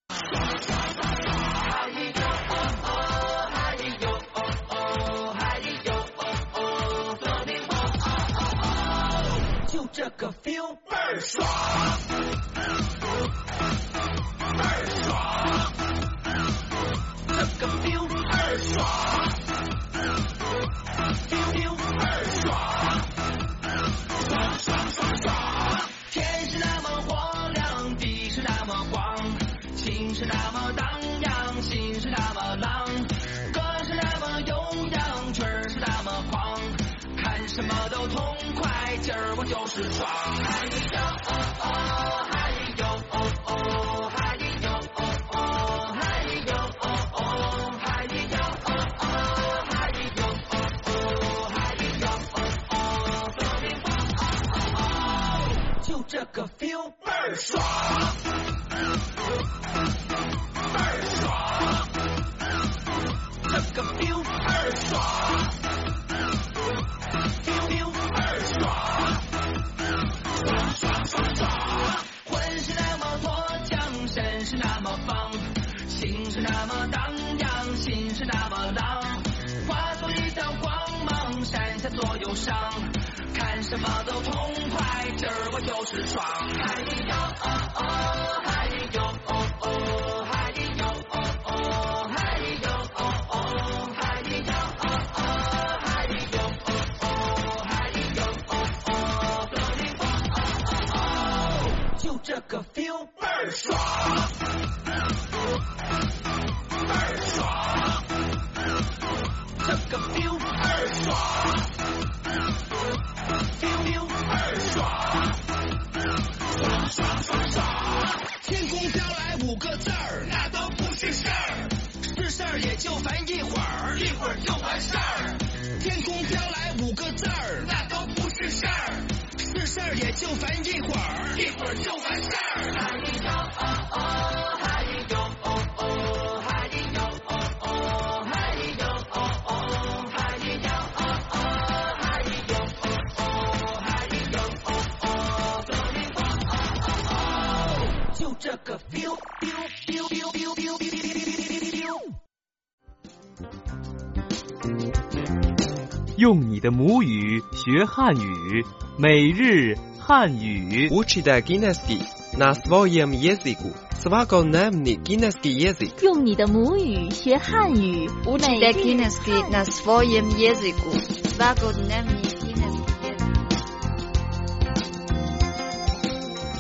用你的母语学汉语，每日汉语。 Učite kineski na svojem jeziku. Svakodnevni kineski jezik. 用你的母语学汉语， Učite kineski na svojem jeziku. Svakodnevni kineski jezik.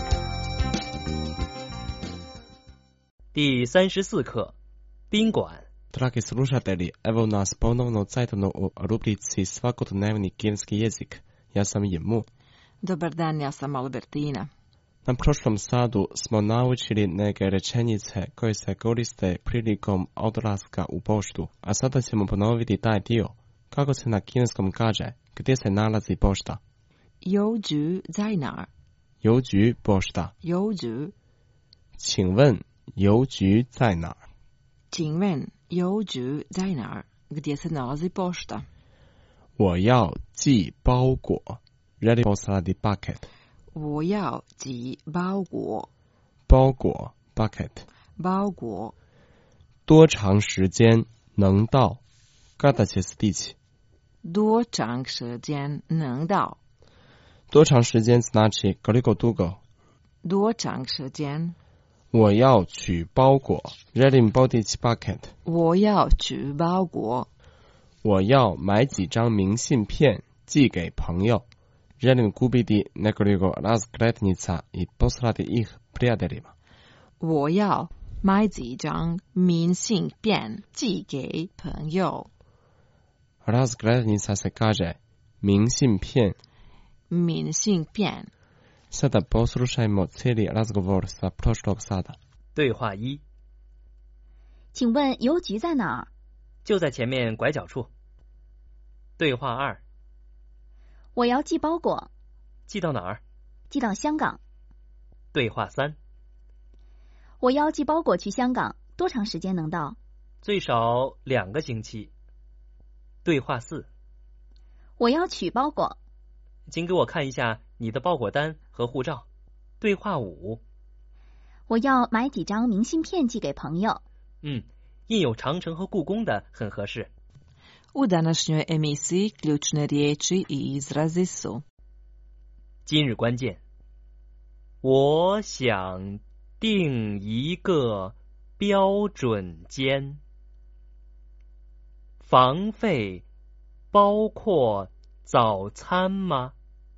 第34课，宾馆。 Dragi slušatelji, evo nas ponovno cajtano u rubrici Svakodnevni kineski jezik. Ja sam Jemu. Dobar dan, ja sam Albertina. Na prošlom satu smo naučili neke rečenice koje se koriste prilikom odlaska u poštu, a sada ćemo ponoviti taj dio. Kako se na kineskom kaže, gdje se nalazi pošta? 邮局在哪儿？ 邮局 pošta. 邮局。 请问邮局在哪儿？ 请问邮局在哪儿？ Gdje se nalazi pošta? 我要寄包裹。Želim poslati paket. 我要寄包裹。 包裹 paket. 包裹。 多长时间能到？ Kada će stići? 多长时间能到？ 多长时间 znači koliko dugo? 多长时间？ 我要取包裹。Želim podići paket. 我要取包裹。 我要买几张明信片寄给朋友。Želim kupiti nekoliko razglednica i poslati ih prijateljima. 我要买几张明信片寄给朋友。 Razglednica se kaže 明信片。 明信片。 Sada poslušajmo cijeli razgovor sa prošlog sata. 对话一。 请问邮局在哪儿？ 就在前面拐角处。对话二。 我要寄包裹。 寄到哪儿？ 寄到香港。 对话三。 我要寄包裹去香港，多长时间能到？ 最少2个星期。对话四。 我要取包裹。 请给我看一下你的包裹单和护照。对话五。 我要买几张明信片寄给朋友。 印有长城和故宫的很合适。 U današnjoj emisiji ključne riječi i izrazi su 今日关键。我想订一个标准间。房费包括早餐吗？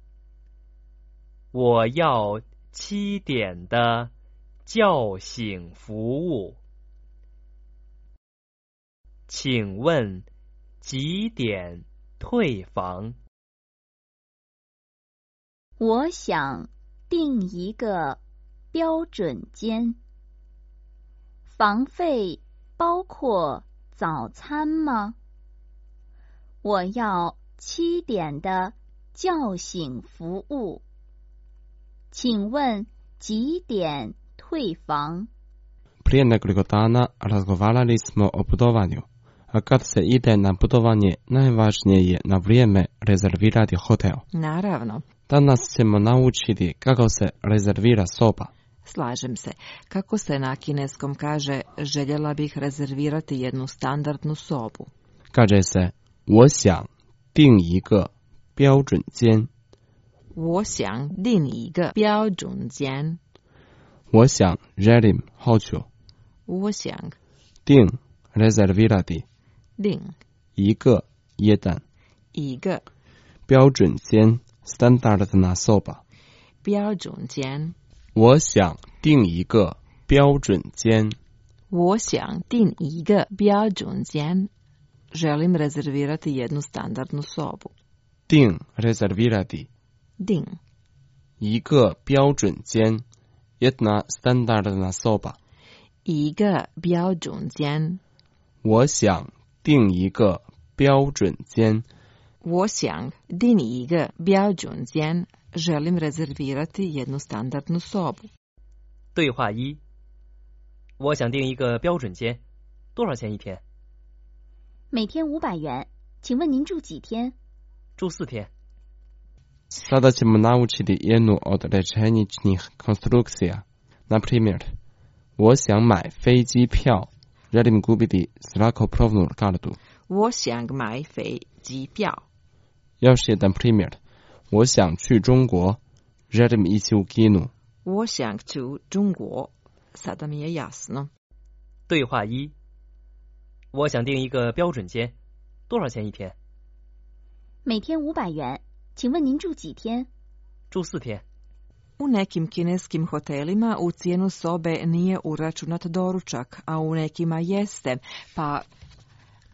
我要7点的叫醒服务。请问几点退房？ 我想订一个标准间。房费包括早餐吗？我要7点的叫醒服务。请问几点退房？ Prije nekoliko dana razgovarali smo o putovanju. A kad se ide na putovanje, najvažnije je na vrijeme rezervirati hotel. Naravno. Danas ćemo naučiti kako se rezervira soba. Slažem se. Kako se na kineskom kaže, željela bih rezervirati jednu standardnu sobu. Kaže se, 我想订一个标准间。 我想订一个标准间。 我想 želim, hoću. 我想订 rezervirati. 订一个 jedan. 一个标准间 standardna soba. 标准间。 我想订一个标准间。 我想订一个标准间。Želim rezervirati jednu standardnu sobu. 订 rezervirati. 订一个标准间 jedna standardna soba. 一个标准间。 我想订一个标准间。 我想订一个标准间。Želim rezervirati jednu standardnu sobu. 对话一。我想订一个标准间，多少钱一天？ 每天500元。请问您住几天？ 住4天。 Sada ćemo naučiti jednu od rečeničnih konstrukcija. Na primjer, 我想买飞机票。Želim kupiti zrakoplovnu kartu. 我想买飞机票。 Još jedan primjer. 我想去中国。Želim ići u Kinu. 我想去中国。Sada mi je jasno. 对话一。我想订一个标准间，多少钱一天？ 每天500元。请问您住几天？ 住4天。 U nekim kineskim hotelima u cijenu sobe nije uračunat doručak, a u nekima jeste, pa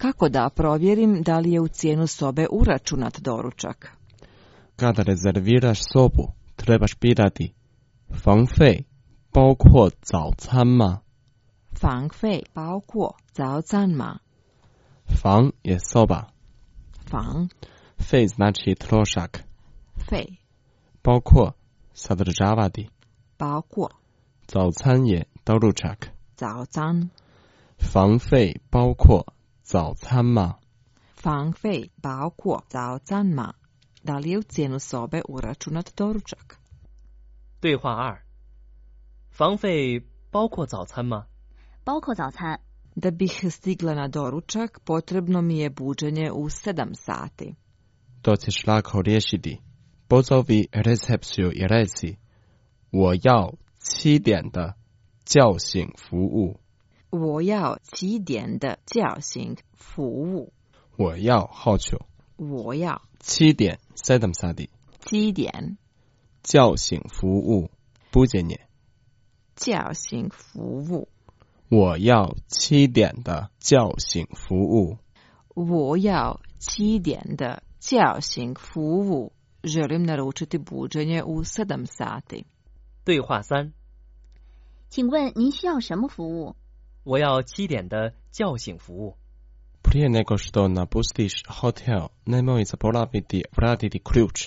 Kako da provjerim da li je u cijenu sobe uračunat doručak? Kada rezerviraš sobu, trebaš pitati 房费包括早餐吗？ 房费包括早餐吗？ 房je soba. 房费znači trošak. 费包括 sadržavati. 包括早餐je doručak. 早餐。 房费包括早餐吗？ 房费包括早餐吗？ Da li je u cijenu sobe uračunat doručak? 对话2。房费包括早餐吗？ 包括早餐。 Da bih stigla na doručak, potrebno mi je buđenje u 7 sati. To ćeš lako riješiti. Pozovi recepciju i reci 我要7点的叫醒服务。 我要7点的叫醒服务。 我要好久。 我要 7点 7 sati. 7点叫醒服务 buđenje. 叫醒服务。 我要7点的叫醒服务。 我要7点的叫醒服务。Želim naručiti buđenje u 7 sati. 对话3。 请问您需要什么服务？ 我要7点的叫醒服务。 Prije nego što napustiš hotel, nemoj zaboraviti vratiti ključ.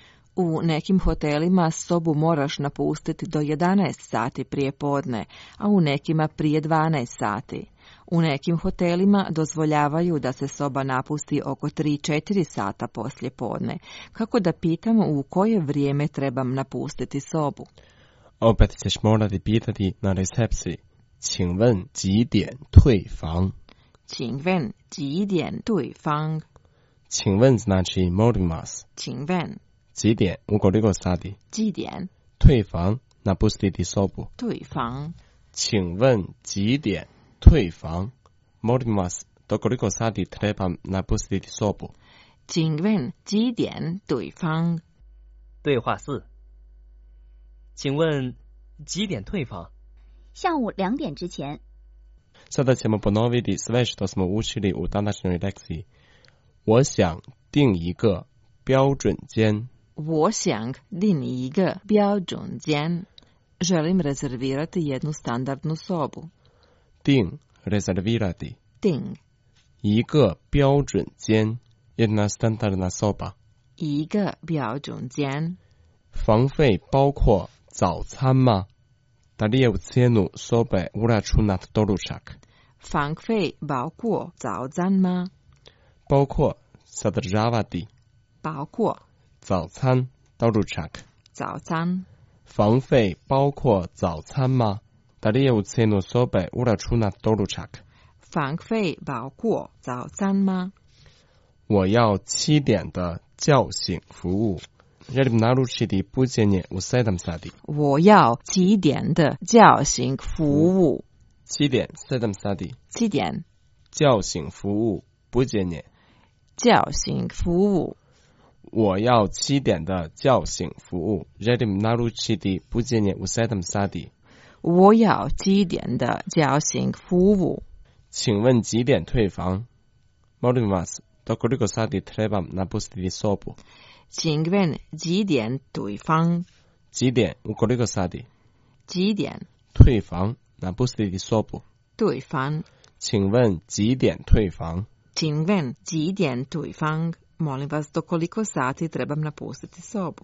U nekim hotelima sobu moraš napustiti do 11 sati prije podne, a u nekima prije 12 sati. U nekim hotelima dozvoljavaju da se soba napusti oko 3-4 sata poslije podne. Kako da pitamo u koje vrijeme trebam napustiti sobu? Opet ćeš morati pitati na recepciji. 请问几点退房？ 请问几点对方？ 请问znači molim vas. 请问几点 ukoliko sati? 几点退房 napustiti sobu. 对方？ 请问几点退房 molim vas do koliko sati trebam napustiti sobu. 请问几点对方？ 对话4。请问几点退房？ 下午2点之前。 Sada ćemo ponoviti sve što smo učili u današnjoj lekciji. 我想订一个标准间。 我想订一个标准间。Želim rezervirati jednu standardnu sobu. 订 rezervirati. 订一个标准间 jedna standardna soba. 一个标准间。 房费包括早餐吗？ Da li je u cijenu sobe uračunat doručak? 房费包括早餐吗？ 包括 sadržavati. 包括早餐 doručak. 早餐。 房费包括早餐吗？ Da li je u cijenu sobe uračunat doručak? 房费包括早餐吗？ 我要7点的叫醒服务。Želim naručiti buđenje u 7 sati. 我要7点的叫醒服务。 7点 7 sati. 7点叫醒服务 buđenje. 叫醒服务。 我要7点的叫醒服务。Želim naručiti buđenje u 7 sati. 我要7点的叫醒服务。 请问几点退房？ Molim vas, do koliko sati trebam napustiti sobu? 请问几点对方？ 几点 ukoliko sati? 几点退房 napustiti sobu. 对方？ 请问几点退房？ 请问几点对方？Molim vas, do koliko sati trebam napustiti sobu?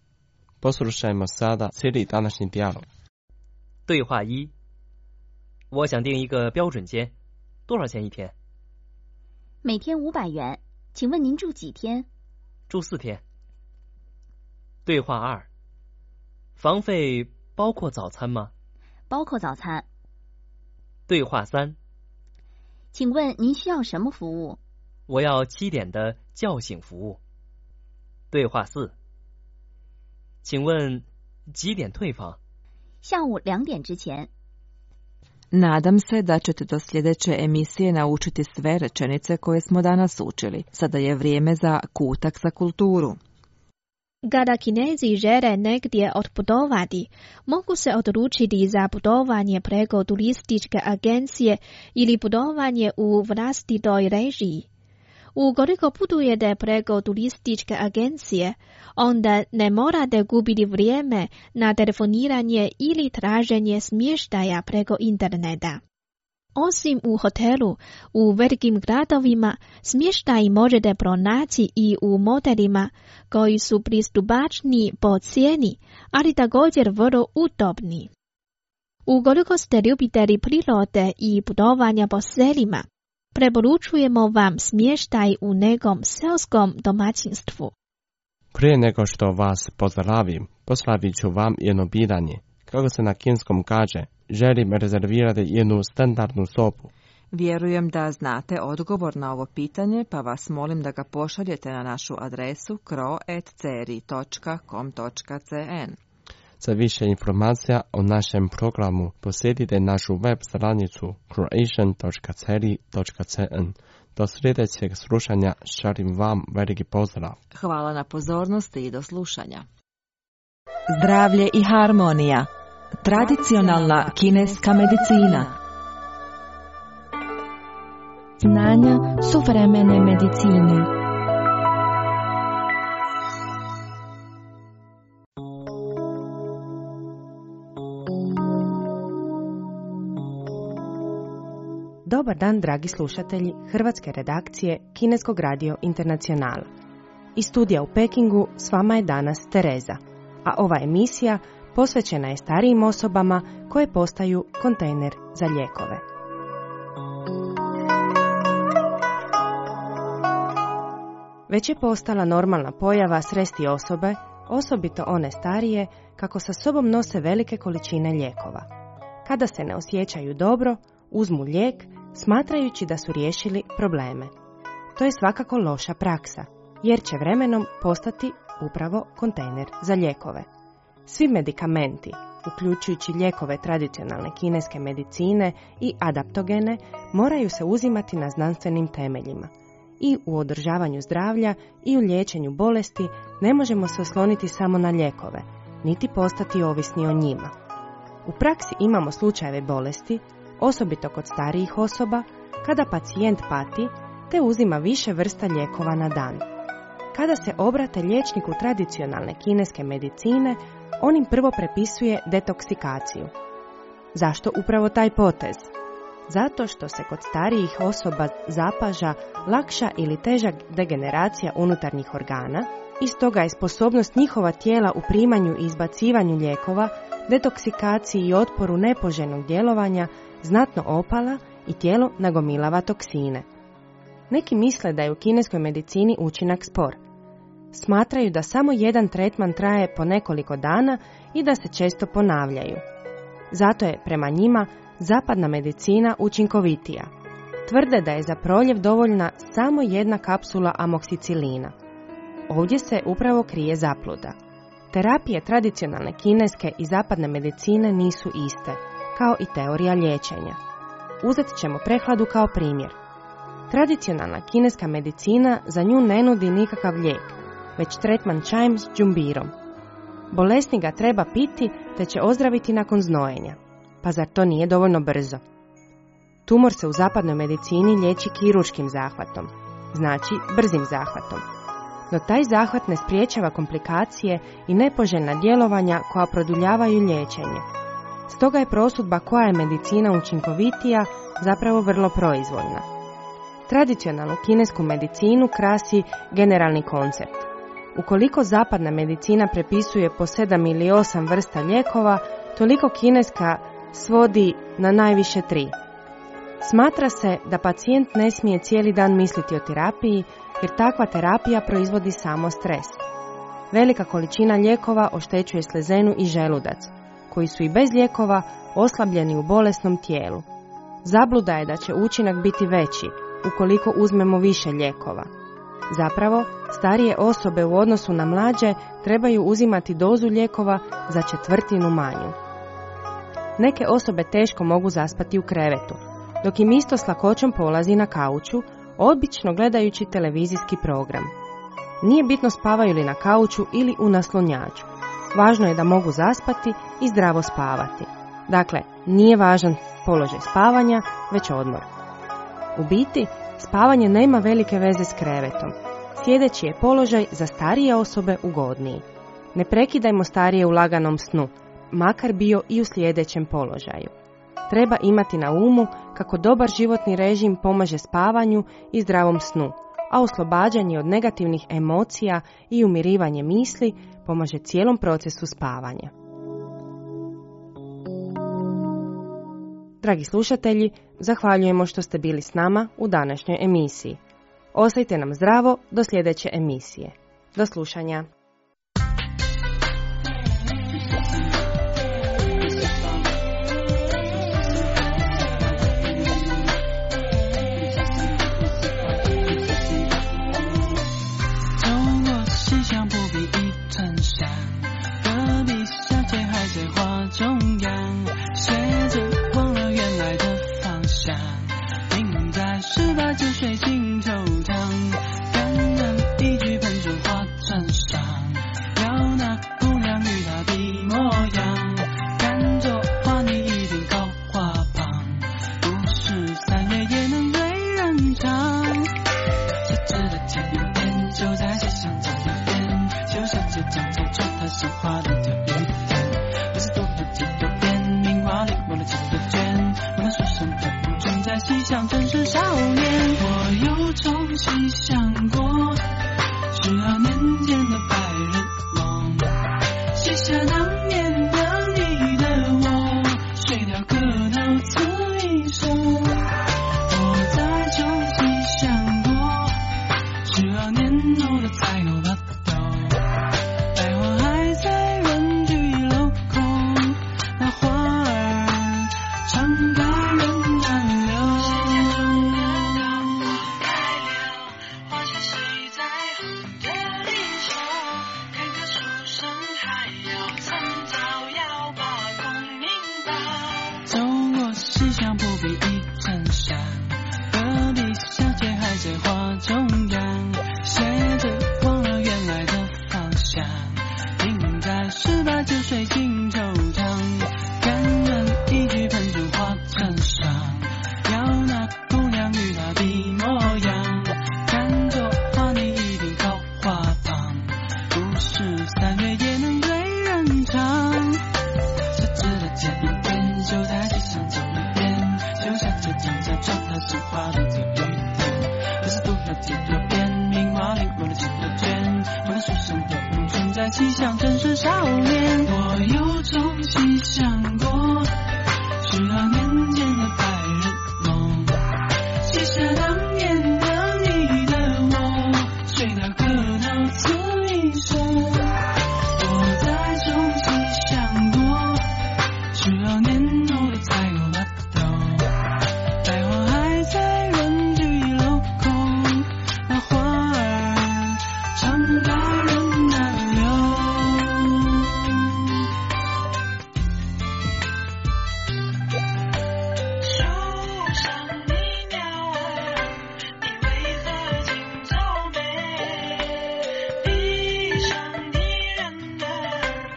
Poslušajmo sada cijeli današnji dijalog. 对话1。我想订一个标准间，多少钱一天？ 每天500元。请问您住几天？ 住4天。对话2。房费包括早餐吗？ 包括早餐。 对话3。 请问您需要什么服务？ 我要7点的叫醒服务。对话4。请问几点退房？ 下午2点之前。 Nadam se da ćete do sljedeće emisije naučiti sve rečenice koje smo danas učili. Sada je vrijeme za kutak za kulturu. Kada Kinezi žele negdje otputovati, mogu se odlučiti za putovanje preko turističke agencije ili putovanje u vlastitoj režiji. Ukoliko putujete preko turističke agencije, onda ne morate gubiti vrijeme na telefoniranje ili traženje smještaja preko interneta. Osim u hotelu, u velikim gradovima smještaj možete pronaći i u motelima koji su pristupačni po cijeni, ali također vrlo udobni. Ukoliko ste ljubitelji prirode i putovanja po selima, preporučujemo vam smještaj u nekom selskom domaćinstvu. Prije nego što vas pozdravim, postavit ću vam jedno pitanje. Kako se na kineskom kaže, želim rezervirati jednu standardnu sobu. Vjerujem da znate odgovor na ovo pitanje, pa vas molim da ga pošaljete na našu adresu kro@ceri.com.cn. Za više informacija o našem programu posjetite našu web stranicu croatian.ceri.cn. Do sljedećeg slušanja šaljem vam veliki pozdrav. Hvala na pozornosti i do slušanja. Zdravlje i harmonija. Tradicionalna kineska medicina. Znanja suvremene medicine. Dobar dan, dragi slušatelji hrvatske redakcije Kineskog radio Internacionala. Iz studija u Pekingu s vama je danas Tereza, a ova emisija posvećena je starijim osobama koje postaju kontejner za lijekove. Već je postala normalna pojava sresti osobe, osobito one starije, kako sa sobom nose velike količine lijekova. Kada se ne osjećaju dobro, uzmu lijek, smatrajući da su riješili probleme. To je svakako loša praksa, jer će vremenom postati upravo kontejner za lijekove. Svi medikamenti, uključujući lijekove tradicionalne kineske medicine i adaptogene, moraju se uzimati na znanstvenim temeljima. I u održavanju zdravlja i u liječenju bolesti ne možemo se osloniti samo na lijekove, niti postati ovisni o njima. U praksi imamo slučajeve bolesti, osobito kod starijih osoba, kada pacijent pati te uzima više vrsta lijekova na dan. Kada se obrate liječniku tradicionalne kineske medicine, on im prvo prepisuje detoksikaciju. Zašto upravo taj potez? Zato što se kod starijih osoba zapaža lakša ili teža degeneracija unutarnjih organa i stoga je sposobnost njihova tijela u primanju i izbacivanju lijekova, detoksikaciji i otporu nepoželjnog djelovanja znatno opala i tijelo nagomilava toksine. Neki misle da je u kineskoj medicini učinak spor. Smatraju da samo jedan tretman traje po nekoliko dana i da se često ponavljaju. Zato je prema njima zapadna medicina učinkovitija. Tvrde da je za proljev dovoljna samo jedna kapsula amoksicilina. Ovdje se upravo krije zabluda. Terapije tradicionalne kineske i zapadne medicine nisu iste, kao i teorija liječenja. Uzet ćemo prehladu kao primjer. Tradicionalna kineska medicina za nju ne nudi nikakav lijek, već tretman čajem s đumbirom. Bolesnik ga treba piti te će ozdraviti nakon znojenja. Pa zar to nije dovoljno brzo? Tumor se u zapadnoj medicini liječi kirurškim zahvatom, znači brzim zahvatom. No taj zahvat ne spriječava komplikacije i nepoželjna djelovanja koja produljavaju liječenje. Stoga je prosudba koja je medicina učinkovitija zapravo vrlo proizvoljna. Tradicionalnu kinesku medicinu krasi generalni koncept. Ukoliko zapadna medicina prepisuje po 7 ili 8 vrsta lijekova, toliko kineska svodi na najviše 3. Smatra se da pacijent ne smije cijeli dan misliti o terapiji, jer takva terapija proizvodi samo stres. Velika količina lijekova oštećuje slezenu i želudac, koji su i bez lijekova oslabljeni u bolesnom tijelu. Zabluda je da će učinak biti veći ukoliko uzmemo više lijekova. Zapravo, starije osobe u odnosu na mlađe trebaju uzimati dozu lijekova za 1/4 manju. Neke osobe teško mogu zaspati u krevetu, dok im isto s lakoćom polazi na kauču, obično gledajući televizijski program. Nije bitno spavaju li na kauču ili u naslonjaču. Važno je da mogu zaspati i zdravo spavati. Dakle, nije važan položaj spavanja, već odmor. U biti, spavanje nema velike veze s krevetom. Sjedeći je položaj za starije osobe ugodniji. Ne prekidajmo starije u laganom snu, makar bio i u sljedećem položaju. Treba imati na umu kako dobar životni režim pomaže spavanju i zdravom snu, a oslobađanje od negativnih emocija i umirivanje misli pomaže cijelom procesu spavanja. Dragi slušatelji, zahvaljujemo što ste bili s nama u današnjoj emisiji. Ostajte nam zdravo do sljedeće emisije. Do slušanja.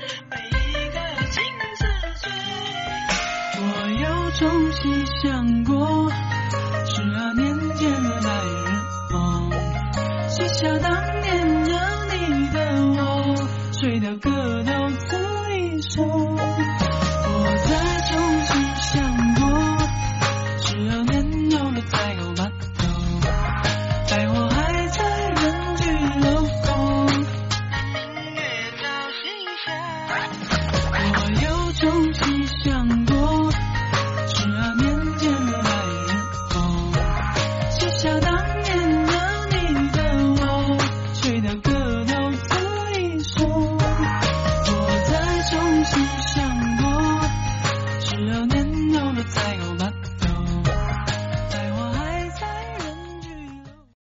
重新想过